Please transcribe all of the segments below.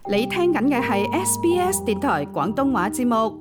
你聽緊嘅係 SBS 電台廣東話節目。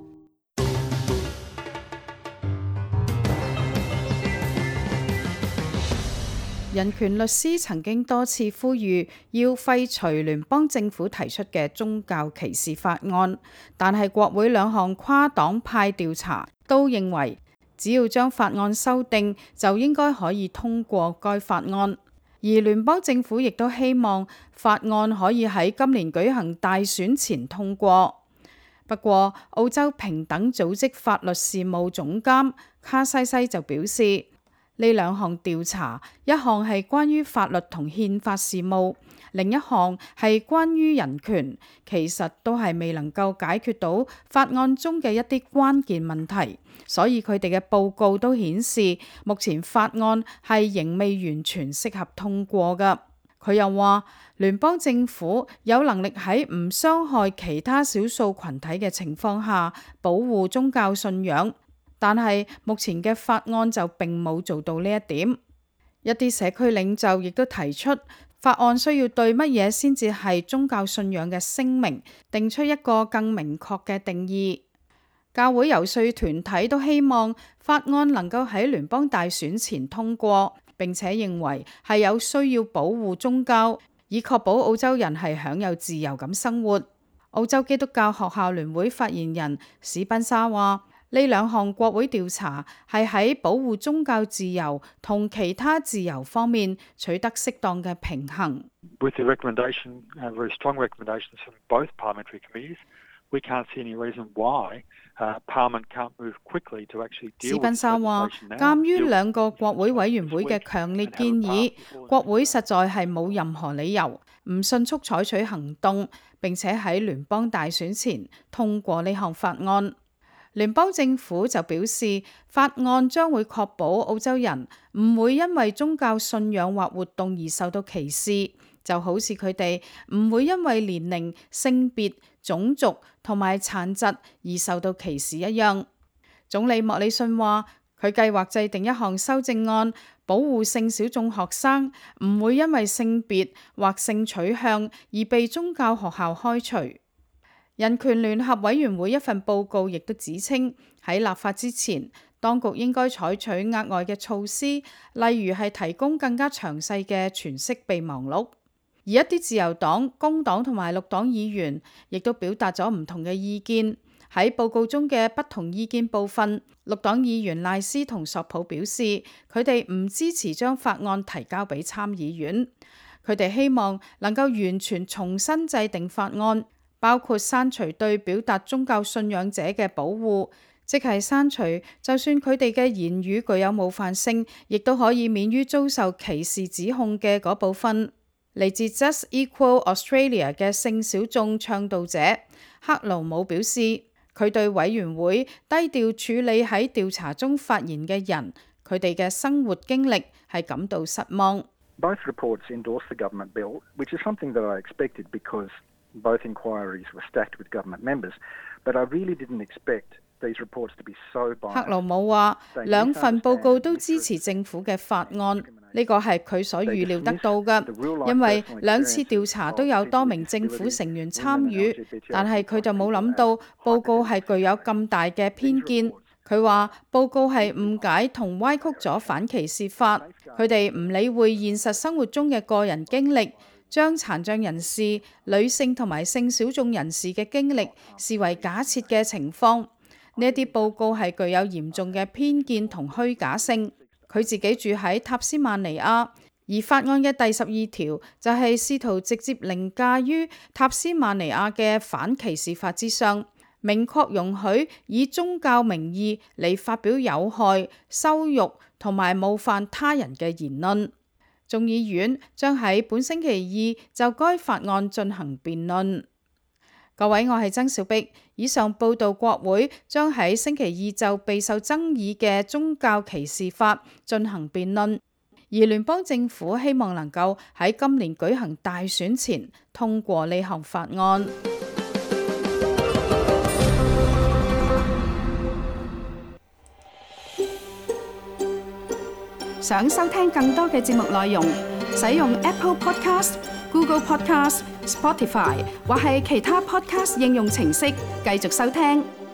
人權律師曾經多次呼籲要廢除聯邦政府提出嘅宗教歧視法案，但係國會兩項跨黨派調查都認為，只要將法案修訂，就應該可以通過該法案。而聯邦政府亦都希望法案可以喺今年舉行大選前通過。不過，澳洲平等組織法律事務總監卡西西就表示，呢兩項調查，一項係關於法律同憲法事務，另一項係關於人權，其實都係未能夠解決到法案中嘅一啲關鍵問題，所以佢哋嘅報告都顯示，目前法案係仍未完全適合通過㗎。佢又話，聯邦政府有能力喺唔傷害其他少數群體嘅情況下保護宗教信仰。但係目前嘅法案就並冇做到呢一點。一啲社區領袖亦都提出，法案需要對乜嘢先至係宗教信仰嘅聲明，定出一個更明確嘅定義。教會遊說團體都希望法案能夠喺聯邦大選前通過，並且認為係有需要保護宗教，以確保澳洲人係享有自由咁生活。澳洲基督教學校聯會發言人史賓沙話，呢兩項國會調查係喺保護宗教自由同其他自由方面取得適當嘅平衡。 With the recommendation, very strong recommendations from both parliamentary committees, we can't see any reason why Parliament can't move quickly to actually deal with. 史賓沙話，鑑於兩個國會委員會嘅強烈建議，國會實在係冇任何理由唔迅速採取行動，並且喺聯邦大選前通過呢項法案。聯邦政府就表示，法案將會確保澳洲人唔會因為宗教信仰或活動而受到歧視，就好似佢哋唔會因為年齡、性別、種族同埋殘疾而受到歧視一樣。總理莫里遜話，佢計劃制定一項修正案，保護性小眾學生唔會因為性別或性取向而被宗教學校開除。人權聯合委員會一份報告亦都指稱，喺立法之前，當局應該採取額外嘅措施，例如係提供更加詳細嘅詮釋備忘錄。而一啲自由黨、工黨同埋綠黨議員亦都表達咗唔同嘅意見。喺報告中嘅不同意見部分，綠黨議員賴斯同索普表示，佢哋唔支持將法案提交俾參議院。佢哋希望能夠完全重新制定法案，包括刪除對表達宗教信仰者嘅保護，即係刪除就算佢哋嘅言語具有冒犯性，亦都可以免於遭受歧視指控嘅嗰部分。嚟自 Just Equal Australia 嘅性小眾倡導者克勞姆表示，佢對委員會低調處理喺調查中發言嘅人，佢哋嘅生活經歷係感到失望。 Both reports endorse the government bill, which is something that I expected because both inquiries were stacked with government members, but I really didn't expect these reports to be so biased. 克勞姆話，兩份報告都支持政府嘅法案，呢個係佢所預料得到嘅，因為兩次調查都有多名政府成員參與，但係佢就冇諗到報告係具有咁大嘅偏見。佢話報告係誤解同歪曲咗反歧視法，佢哋唔理會現實生活中嘅個人經歷，將殘障人士、女性同埋性小眾人士嘅經歷視為假設嘅情況。呢一啲報告係具有嚴重嘅偏見同虛假性。佢自己住喺塔斯曼尼亞，而法案嘅第12條就係試圖直接凌駕於塔斯曼尼亞嘅反歧視法之上，明確容許以宗教名義嚟發表有害、羞辱同埋冒犯他人嘅言論。眾議院將喺本星期二就該法案進行辯論。各位，我係曾小碧。以上報道，國會將喺星期二就備受爭議嘅宗教歧視法進行辯論，而聯邦政府希望能夠喺今年舉行大選前通過呢項法案。想收聽更多嘅節目內容，使用 Apple Podcast、Google Podcast、 Spotify 或係其他 podcast 應用程式繼續收聽。